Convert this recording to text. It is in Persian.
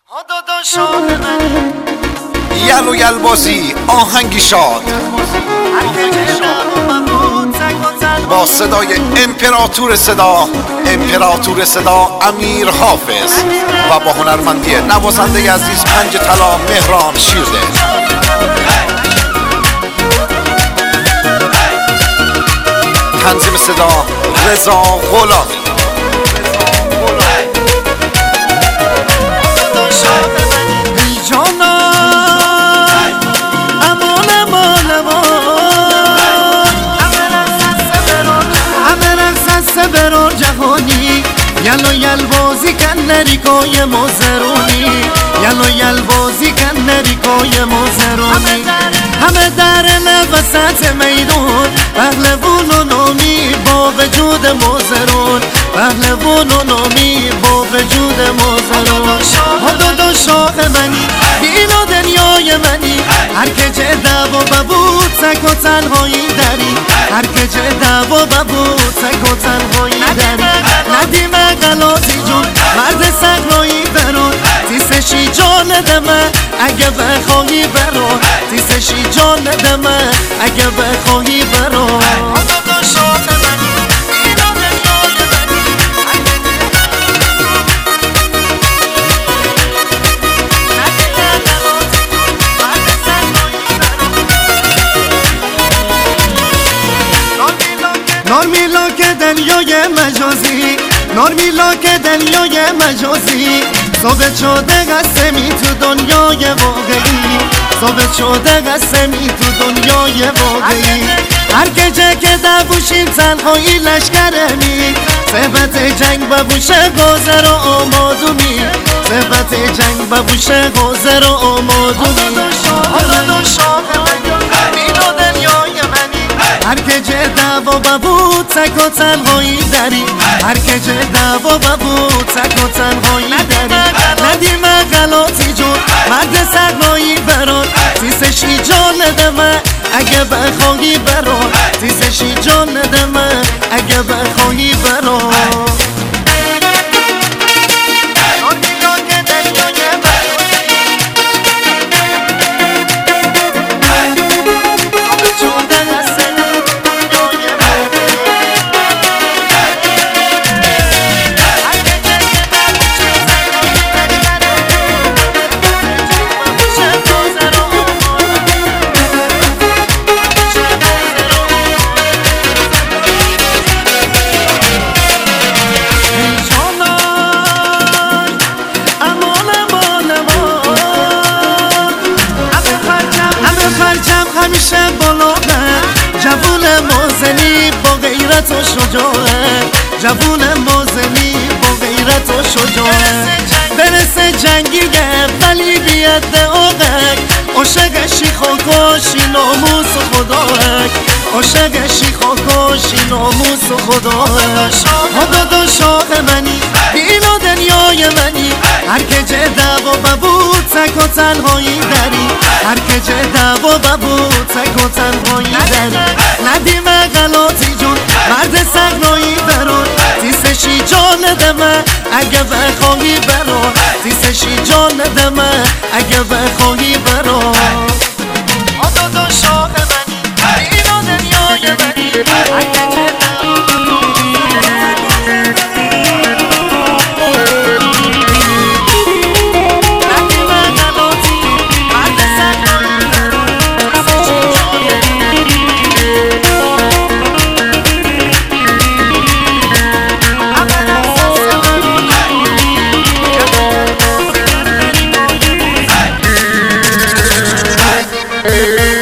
یل و یل بازی آهنگی شاد با صدای امپراتور صدا امیر حافظ و با هنرمندی نوازنده عزیز پنج طلا مهران شیرده. تنظیم صدا رضا غلامی. برار جهانی یل و یل بازی کن نریکای مزرونی یل و یل بازی کن نریکای مزرونی همه در وسط میدون پهلوان و نامی با وجود مزرون پهلوان و نامی با وجود مزرون حدود شاه منی دین و دنیای منی هر که چه دعوا ببود سک و تنهایی داری هر که چه دعوا ببود سک و تنهایی داری ندیم غلاتی جون مرد صحرایی برون تیسشی جان دمه اگه بخواهی برون تیسشی جان دمه اگه بخواهی برون نارمیلا که دنیای مجازی نارمیلا که دنیای مجازی ثابت شده قسمی تو دنیای واقعی ثابت شده قسمی تو دنیای واقعی هر که که دبوشیم تنهایی لشکرمی صحبت جنگ ببوشه گازر و آمادومی صحبت جنگ ببوشه گازر و آمادومی حالا شاه منی و دنیای منی هر که چه دعوا ببود تک و تنهایی داری هر که چه دعوا ببود تک و تنهایی داری ندیم غلاتی جون مرد صحرایی برون تیسشی جان دمه اگه بخواهی برون تیسشی جان دمه اگه بخواهی برون همیشه بالاغه جوون مازنی با غیرت و شجاعه جوون مازنی با غیرت و شجاعه برسه جنگیه ولی بیاد آقک عاشق شیخ و کاشی ناموس خداک عاشق شیخ و کاشی ناموس خداک حدود شاه منی دین و دنیای منی هر که چه دعوا ببود تک و تنهایی داری هر که چه دعوا ببود تک و تنهایی داری ندیم غلاتی جون مرد صحرایی برون تیسشی جان دمه اگه بخواهی برون تیسشی جان دمه اگه بخواهی برون حدود شاه منی دین و دنیای منی هر که چه Hey